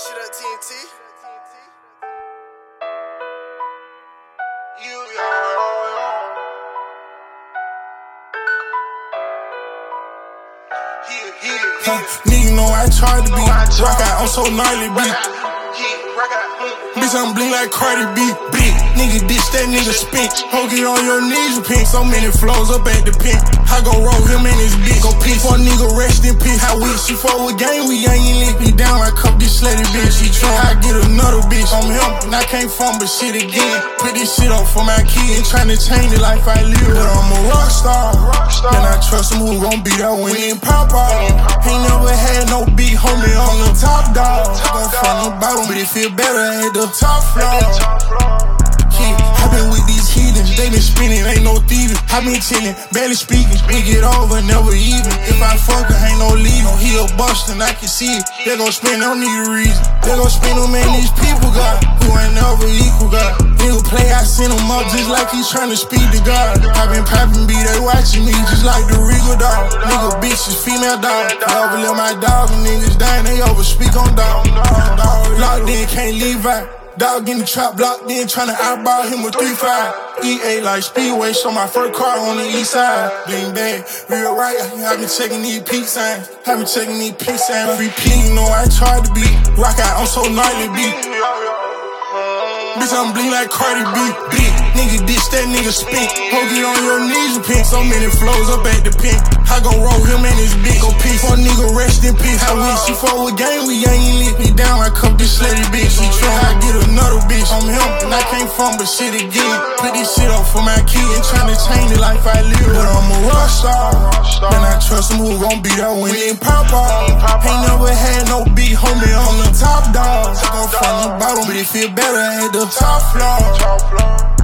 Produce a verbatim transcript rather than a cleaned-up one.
shit up T N T. You, yeah, yeah, yeah. Huh, nigga know I tried to be rock out, I'm so gnarly, bitch. Bitch, I'm bling like Cardi B, bitch. Nigga ditch that nigga spin. Ho, get on your knees and pink. So many flows up at the pin. I go roll him and his bitch. Go piss for a nigga rest in peace. How we she for a game, we ain't lick me down. I cup this slutty bitch. She try, I get another bitch. I'm him and I can't fumble shit again. Put this shit up for my kid and tryna change the life I live. But I'm a rock star. And I trust him who gon' be there when he pop off. Ain't never had no beat, homie, on the top dog. Go from the bottom, but it feel better at the top floor. Yeah, I been with these heathens, they been spinning, ain't no thieving. I been chillin', barely speaking. We get over, never even. If I fuck her, ain't no leaving. He a bust and I can see it. They gon' spend, don't need a reason. They gon' spend them, man, these people got who ain't never equal, God. Nigga play, I send him up just like he's tryna speak to God. I been poppin' B, they watching me just like the Regal dog. Nigga bitch is female dog. I overlive my dog and niggas dying, they over speak on dog. Locked in, can't leave out. Dog in the trap, blocked in, tryna eyeball him with three five. E A like Speedway, show my first car on the east side. Bling bang, real right, I been checking these peace signs. I been checking these peace signs. Repeat, you know I tried to be rock out, I'm so gnarly, beat. Bitch, I'm bling like Cardi B, bitch. Nigga ditch that nigga spin. Ho, get on your knees and pink. So many flows up at the pin. I go roll him and his bitch. Go piss for a nigga rest in peace. I wish she for a game, we ain't lick me down. I cup this slutty bitch. She try, I get another bitch. I'm him and I can't fumble shit again. Put this shit up for my kid and tryna change the life I live. But I'm a rock star. And I trust him who gon' be there when he pop off. Ain't never had no beat, homie, on the top dog. I go from the bottom, but it feel better at the top floor.